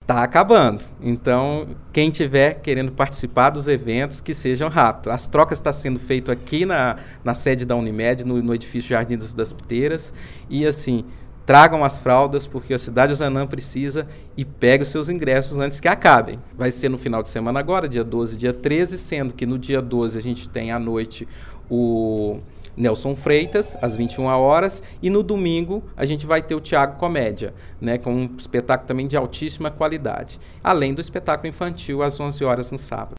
Está acabando. Então, quem tiver querendo participar dos eventos, que sejam rápidos. As trocas estão sendo feitas aqui na sede da Unimed, no edifício Jardim das Piteiras. E assim, tragam as fraldas, porque a cidade de Ozanam precisa, e pegue os seus ingressos antes que acabem. Vai ser no final de semana agora, dia 12 e dia 13, sendo que no dia 12 a gente tem à noite o Nelson Freitas, às 21 horas, e no domingo a gente vai ter o Teatro Comédia, né, com um espetáculo também de altíssima qualidade, além do espetáculo infantil às 11 horas no sábado.